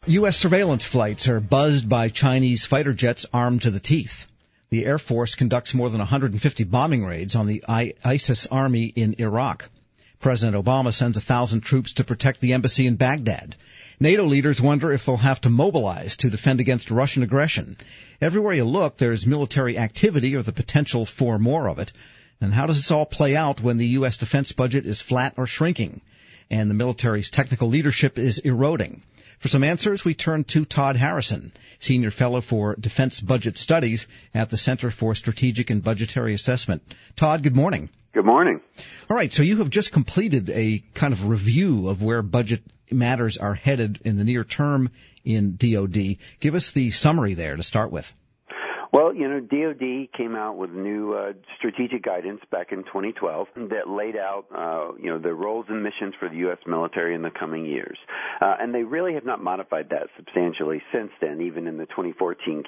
U.S. surveillance flights are buzzed by Chinese fighter jets armed to the teeth. The Air Force conducts more than 150 bombing raids on the ISIS army in Iraq. President Obama sends 1,000 troops to protect the embassy in Baghdad. NATO leaders wonder if they'll have to mobilize to defend against Russian aggression. Everywhere you look, there's military activity or the potential for more of it. And how does this all play out when the U.S. defense budget is flat or shrinking and the military's technical leadership is eroding? For some answers, we turn to Todd Harrison, Senior Fellow for Defense Budget Studies at the Center for Strategic and Budgetary Assessment. Todd, good morning. Good morning. All right, so you have just completed a kind of review of where budget matters are headed in the near term in DoD. Give us the summary there to start with. Well, DoD came out with new strategic guidance back in 2012 that laid out, the roles and missions for the U.S. military in the coming years. And they really have not modified that substantially since then, even in the 2014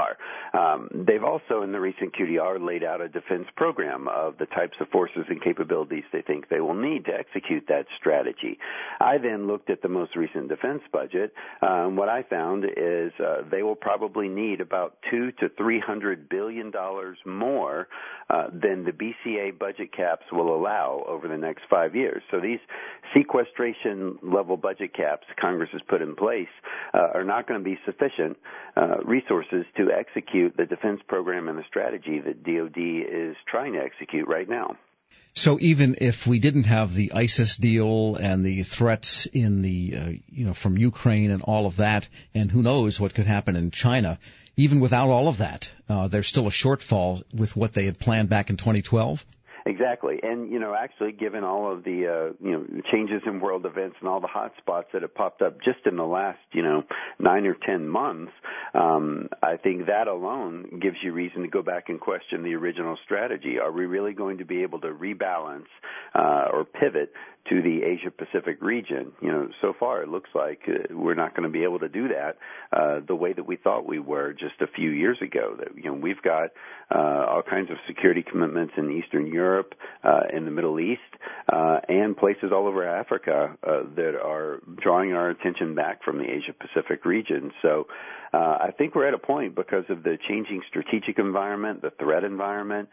QDR. They've also, in the recent QDR, laid out a defense program of the types of forces and capabilities they think they will need to execute that strategy. I then looked at the most recent defense budget. What I found is they will probably need about $200 to $300 billion more than the BCA budget caps will allow over the next 5 years. So these sequestration level budget caps Congress has put in place are not going to be sufficient resources to execute the defense program and the strategy that DoD is trying to execute right now. So even if we didn't have the ISIS deal and the threats in the, from Ukraine and all of that, and who knows what could happen in China, even without all of that, there's still a shortfall with what they had planned back in 2012? Exactly. And, actually, given all of the, changes in world events and all the hot spots that have popped up just in the last, 9 or 10 months, I think that alone gives you reason to go back and question the original strategy. Are we really going to be able to rebalance or pivot to the Asia-Pacific region? So far it looks like we're not going to be able to do that the way that we thought we were just a few years ago. That we've got all kinds of security commitments in Eastern Europe, in the Middle East, and places all over Africa that are drawing our attention back from the Asia-Pacific region. So I think we're at a point because of the changing strategic environment, the threat environment,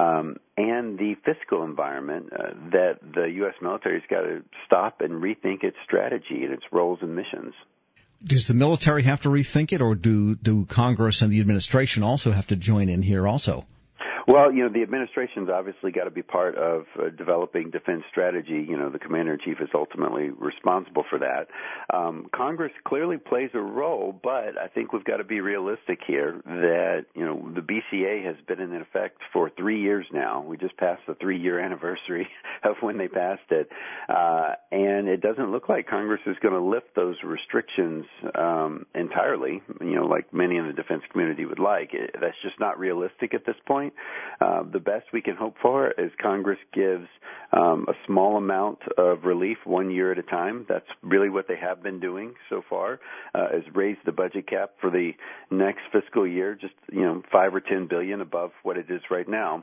and the fiscal environment that the U.S. military's got to stop and rethink its strategy and its roles and missions. Does the military have to rethink it, or do Congress and the administration also have to join in here also? Well, the administration's obviously got to be part of developing defense strategy. The commander-in-chief is ultimately responsible for that. Congress clearly plays a role, but I think we've got to be realistic here that, the BCA has been in effect for 3 years now. We just passed the 3-year anniversary of when they passed it. And it doesn't look like Congress is going to lift those restrictions entirely, like many in the defense community would like. That's just not realistic at this point. The best we can hope for is Congress gives a small amount of relief 1 year at a time. That's really what they have been doing so far, is raise the budget cap for the next fiscal year, just 5 or 10 billion above what it is right now.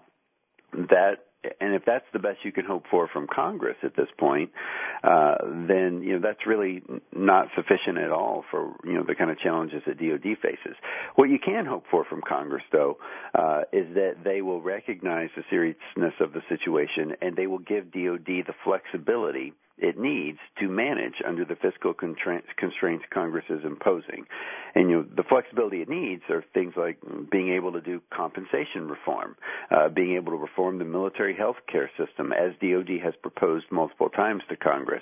And if that's the best you can hope for from Congress at this point, then that's really not sufficient at all for the kind of challenges that DoD faces. What you can hope for from Congress, though, is that they will recognize the seriousness of the situation and they will give DoD the flexibility it needs to manage under the fiscal constraints Congress is imposing. And the flexibility it needs are things like being able to do compensation reform, being able to reform the military health care system, as DoD has proposed multiple times to Congress.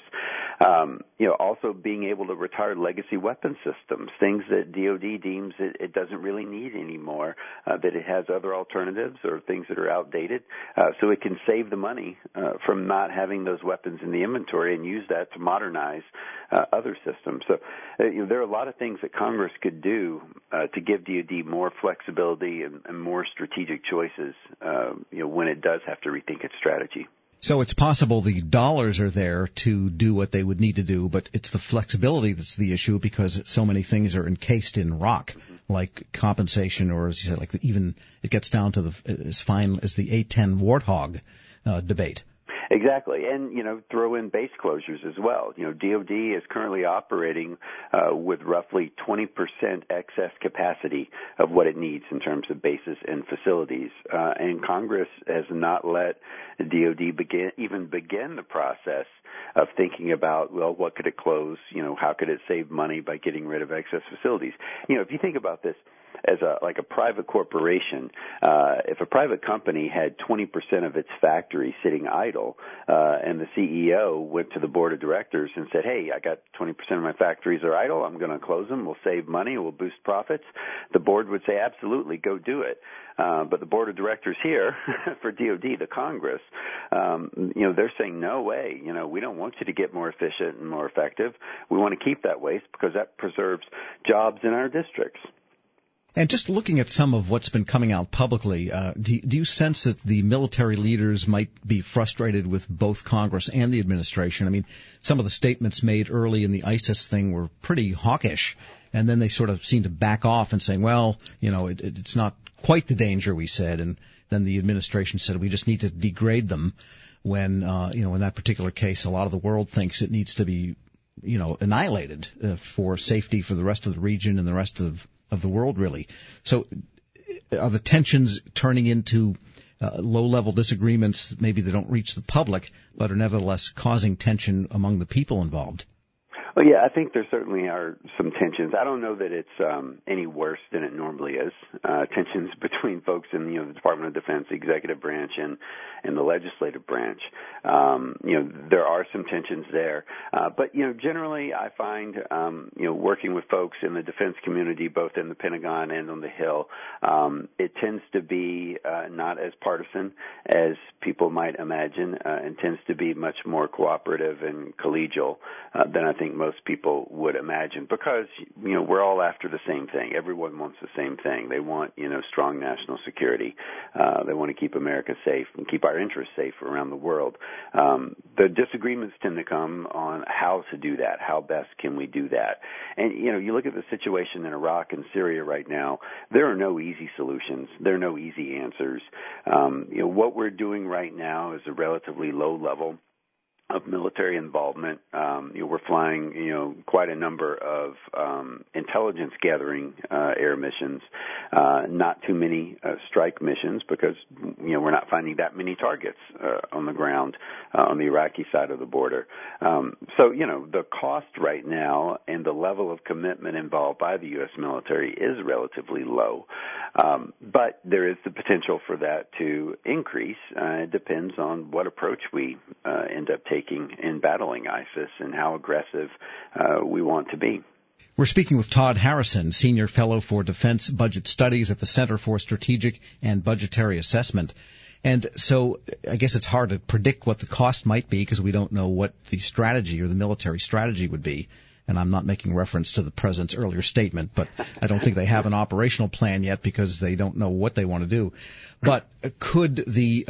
Also being able to retire legacy weapon systems, things that DoD deems it doesn't really need anymore, that it has other alternatives or things that are outdated, so it can save the money from not having those weapons in the inventory and use that to modernize other systems. So there are a lot of things that Congress could do to give DoD more flexibility and more strategic choices when it does have to rethink its strategy. So it's possible the dollars are there to do what they would need to do, but it's the flexibility that's the issue because so many things are encased in rock, like compensation, or as you said, even it gets down to as fine as the A-10 Warthog debate. Exactly. And, throw in base closures as well. DOD is currently operating with roughly 20% excess capacity of what it needs in terms of bases and facilities. And Congress has not let DOD begin the process of thinking about, well, what could it close? How could it save money by getting rid of excess facilities? If you think about this, as a private corporation, if a private company had 20% of its factory sitting idle, and the CEO went to the board of directors and said, hey, I got 20% of my factories are idle, I'm going to close them, we'll save money, we'll boost profits, the board would say, absolutely, go do it. But the board of directors here for DOD, the Congress, they're saying, no way, we don't want you to get more efficient and more effective. We want to keep that waste because that preserves jobs in our districts. And just looking at some of what's been coming out publicly, do you sense that the military leaders might be frustrated with both Congress and the administration? I mean, some of the statements made early in the ISIS thing were pretty hawkish, and then they sort of seemed to back off and saying, well, it's not quite the danger we said, and then the administration said we just need to degrade them when, in that particular case, a lot of the world thinks it needs to be, annihilated for safety for the rest of the region and the rest of the world, really. So are the tensions turning into low-level disagreements? Maybe they don't reach the public, but are nevertheless causing tension among the people involved. Well, yeah, I think there certainly are some tensions. I don't know that it's any worse than it normally is. Tensions between folks in the Department of Defense, the executive branch, and the legislative branch. There are some tensions there. But generally, I find working with folks in the defense community, both in the Pentagon and on the Hill, it tends to be not as partisan as people might imagine, and tends to be much more cooperative and collegial than I think most people would imagine, because we're all after the same thing. Everyone wants the same thing. They want strong national security. They want to keep America safe and keep our interests safe around the world. The disagreements tend to come on how to do that. How best can we do that? And you look at the situation in Iraq and Syria right now. There are no easy solutions. There are no easy answers. What we're doing right now is a relatively low level of military involvement. We're flying, quite a number of intelligence gathering air missions, not too many strike missions, because we're not finding that many targets on the ground on the Iraqi side of the border. So the cost right now and the level of commitment involved by the U.S. military is relatively low, but there is the potential for that to increase. It depends on what approach we end up taking in battling ISIS and how aggressive we want to be. We're speaking with Todd Harrison, Senior Fellow for Defense Budget Studies at the Center for Strategic and Budgetary Assessment. And so I guess it's hard to predict what the cost might be because we don't know what the strategy or the military strategy would be. And I'm not making reference to the president's earlier statement, but I don't think they have an operational plan yet because they don't know what they want to do. But could the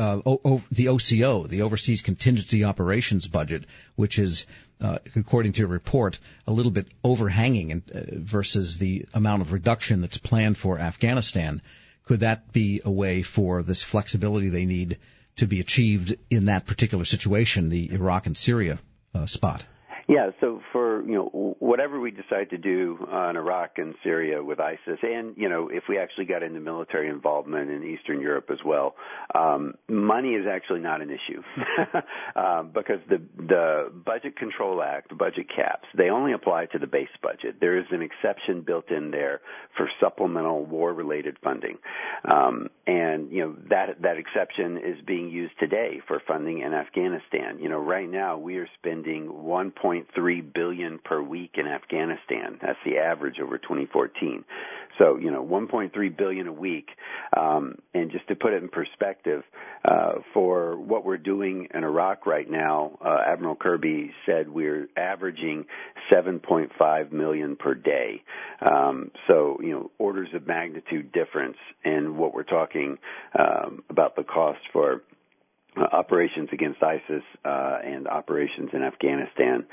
OCO, the Overseas Contingency Operations budget, which is, according to your report, a little bit overhanging versus the amount of reduction that's planned for Afghanistan, could that be a way for this flexibility they need to be achieved in that particular situation, the Iraq and Syria spot? Yeah, so for, whatever we decide to do in Iraq and Syria with ISIS, and, if we actually got into military involvement in Eastern Europe as well, money is actually not an issue because the Budget Control Act, the budget caps, they only apply to the base budget. There is an exception built in there for supplemental war-related funding. And, that exception is being used today for funding in Afghanistan. Right now we are spending $1.3 billion per week in Afghanistan. That's the average over 2014. So, $1.3 billion a week. And just to put it in perspective, for what we're doing in Iraq right now, Admiral Kirby said we're averaging $7.5 million per day. So, orders of magnitude difference in what we're talking about the cost for operations against ISIS and operations in Afghanistan.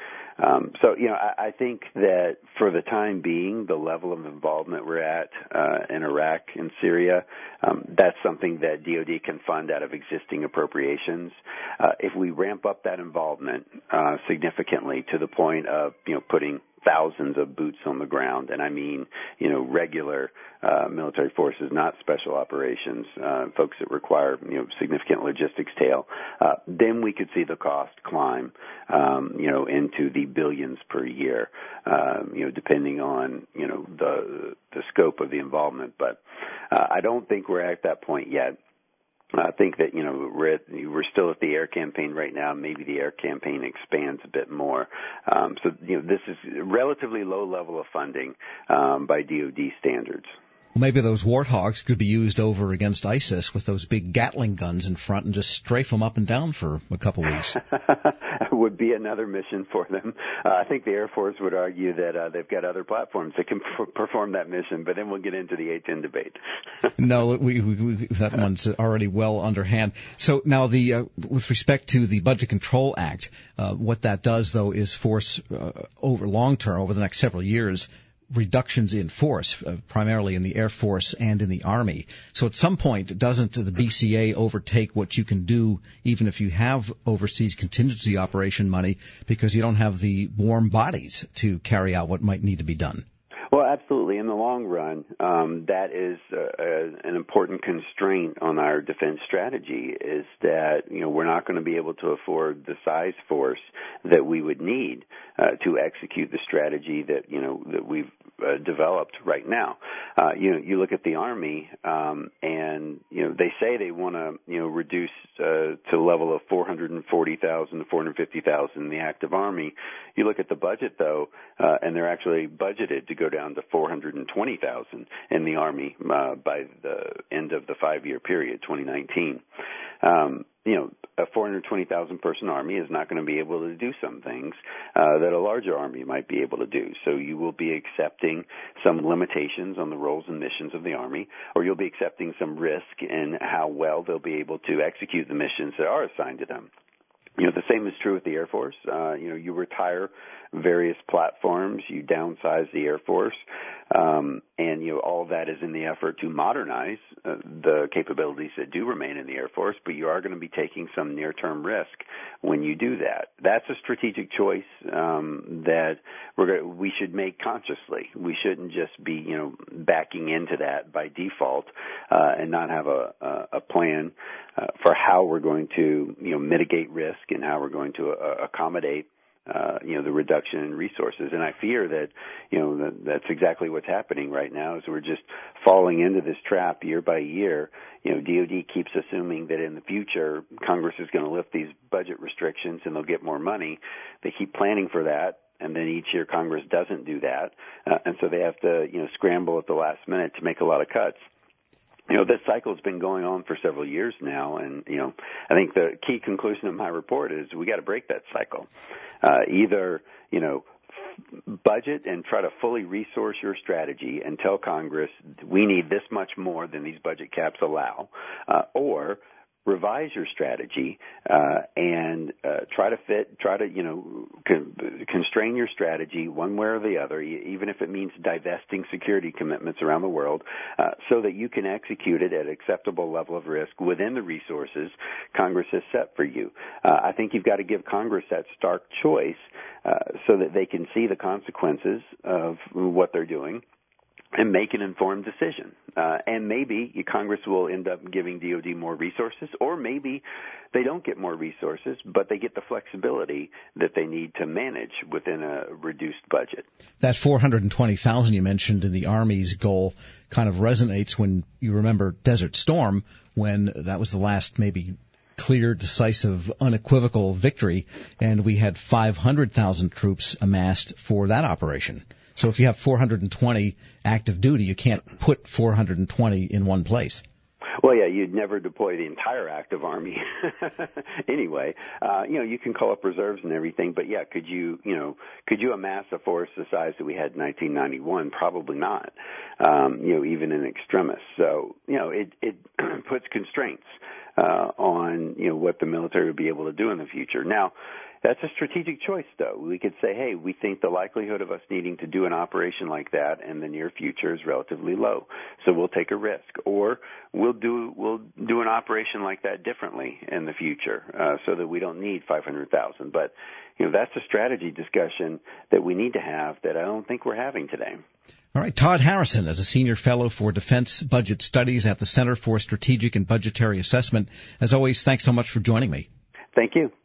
I think that for the time being, the level of involvement we're at in Iraq and Syria, that's something that DoD can fund out of existing appropriations. If we ramp up that involvement significantly to the point of putting thousands of boots on the ground, and I mean, regular military forces, not special operations, folks that require, significant logistics tail, then we could see the cost climb, into the billions per year, depending on, the scope of the involvement. But I don't think we're at that point yet. I think that, we're still at the air campaign right now. Maybe the air campaign expands a bit more. This is a relatively low level of funding by DoD standards. Well, maybe those warthogs could be used over against ISIS with those big Gatling guns in front and just strafe them up and down for a couple weeks. Would be another mission for them. I think the Air Force would argue that they've got other platforms that can perform that mission, but then we'll get into the A-10 debate. No, that one's already well underhand. So now with respect to the Budget Control Act, what that does, though, is force over long term, over the next several years, reductions in force, primarily in the Air Force and in the Army. So at some point, doesn't the BCA overtake what you can do, even if you have overseas contingency operation money, because you don't have the warm bodies to carry out what might need to be done? Well, absolutely. In the long run, that is an important constraint on our defense strategy, is that, we're not going to be able to afford the size force that we would need to execute the strategy that, that we've developed right now. You look at the Army, and, they say they want to, reduce to the level of 440,000 to 450,000 in the active Army. You look at the budget, though, and they're actually budgeted to go down to 420,000 in the Army by the end of the 5-year period, 2019. A 420,000 person Army is not going to be able to do some things that a larger Army might be able to do. So you will be accepting some limitations on the roles and missions of the Army, or you'll be accepting some risk in how well they'll be able to execute the missions that are assigned to them. The same is true with the Air Force. You retire various platforms, you downsize the Air Force, and all of that is in the effort to modernize the capabilities that do remain in the Air Force, but you are going to be taking some near-term risk when you do that. That's a strategic choice that we should make consciously. We shouldn't just be, backing into that by default and not have a plan for how we're going to, mitigate risk and how we're going to accommodate the reduction in resources. And I fear that, that's exactly what's happening right now, is we're just falling into this trap year by year. DoD keeps assuming that in the future Congress is going to lift these budget restrictions and they'll get more money. They keep planning for that. And then each year Congress doesn't do that. And so they have to, scramble at the last minute to make a lot of cuts. This cycle has been going on for several years now, and, I think the key conclusion of my report is we got to break that cycle. Either, budget and try to fully resource your strategy and tell Congress we need this much more than these budget caps allow, or revise your strategy and try to constrain your strategy one way or the other, even if it means divesting security commitments around the world, so that you can execute it at an acceptable level of risk within the resources Congress has set for you. I think you've got to give Congress that stark choice so that they can see the consequences of what they're doing and make an informed decision. And maybe Congress will end up giving DoD more resources, or maybe they don't get more resources, but they get the flexibility that they need to manage within a reduced budget. That 420,000 you mentioned in the Army's goal kind of resonates when you remember Desert Storm, when that was the last maybe clear, decisive, unequivocal victory, and we had 500,000 troops amassed for that operation. So if you have 420 active duty, you can't put 420 in one place. Well, yeah, you'd never deploy the entire active Army anyway. You can call up reserves and everything, but yeah, could you amass a force the size that we had in 1991? Probably not, even in extremis. So, it puts constraints on what the military would be able to do in the future. Now, that's a strategic choice, though. We could say, hey, we think the likelihood of us needing to do an operation like that in the near future is relatively low, so we'll take a risk. Or we'll do an operation like that differently in the future, so that we don't need 500,000. But that's a strategy discussion that we need to have that I don't think we're having today. All right, Todd Harrison is a senior fellow for Defense Budget Studies at the Center for Strategic and Budgetary Assessment. As always, thanks so much for joining me. Thank you.